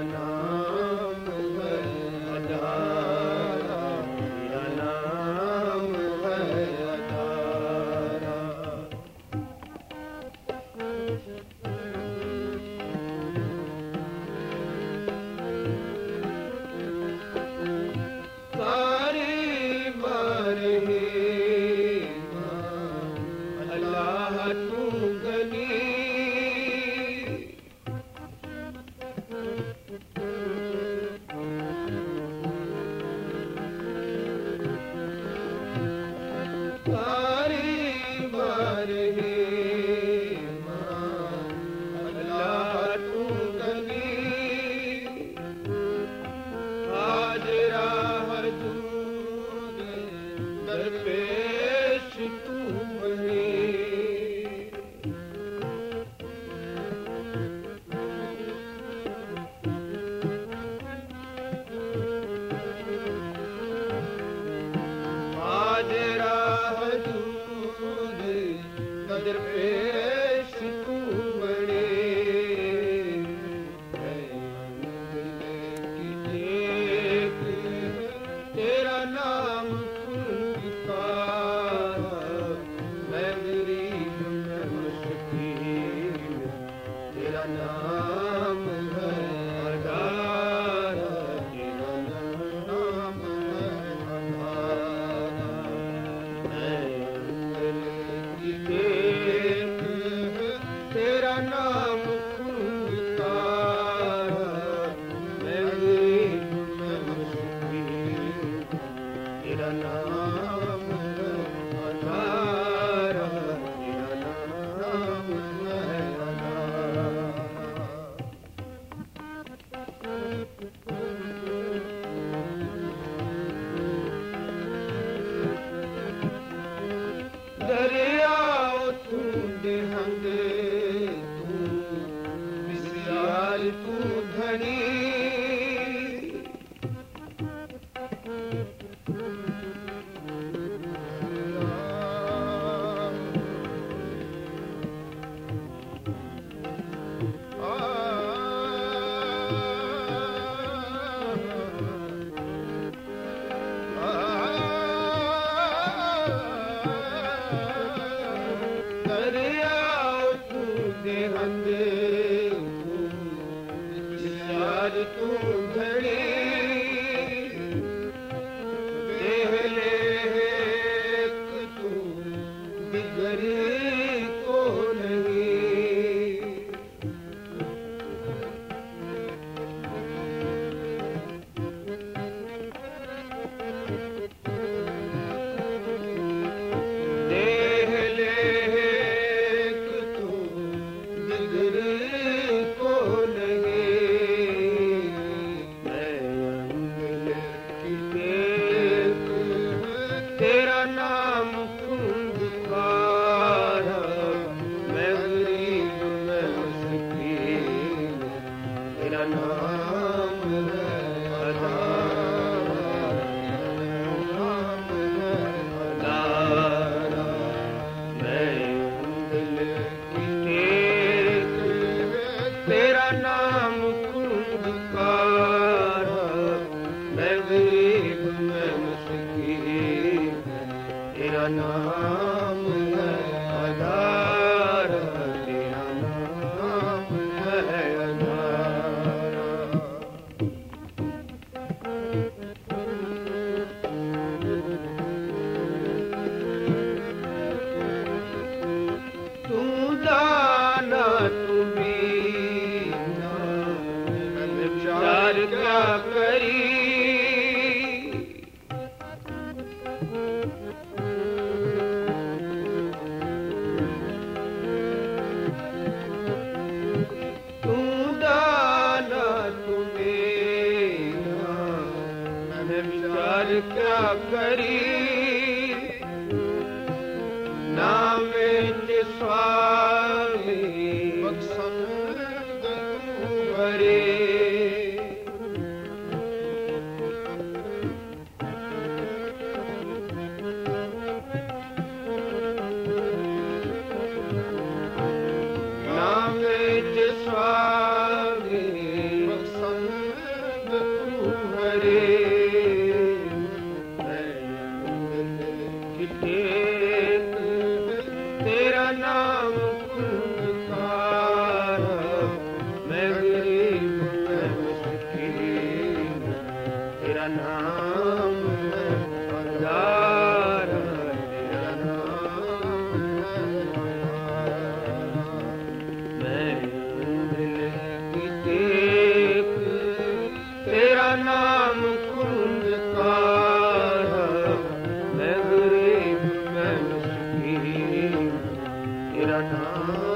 नाम है अधारा, तेरा नाम है अधारा। सारी बारही अल्लाह तू गनी, सारी बारही अल्लाह तू गनी, हाजरा हजूर दरपेश तू बनी। हाजरा हजूर दरपेश तू बने, तेरा नाम पुकारा, मैं गरीब मैं मुस्कीन, तेरा नाम है अधारा, तेरा नाम है अधारा। मैं अंगल की देख तेरा नाम पुकारा, मैं गरीब मैं मुस्कीन, तेरा नाम है अधारा, तेरा नाम है अधारा। दरियाओ तू देहंदे तू विसियाल तू धनी, दरियाओ तू देहंदे तू विसियाल तू धनी, देह लेक तू बिगड़ी को नहीं। देह लेक तू बिगड़ी को नहीं, मैं अंगल की देख तेरा नाम पुकारा, मैं गरीब मैं मुस्कीन, तेरा नाम है अधारा, नाम है अधारा। मैं अंगल की देख तेरा नाम पुकारा, मैं गरीब मैं मुस्कीन, तेरा नाम है अधारा, तेरा नाम है अधारा। तू दाना तू बीना, विचार क्या करी, तू दाना तू बीना, विचार क्या करी, नाम स्वामी बख्शंद भरे, नाम स्वामी बख्शंद नाम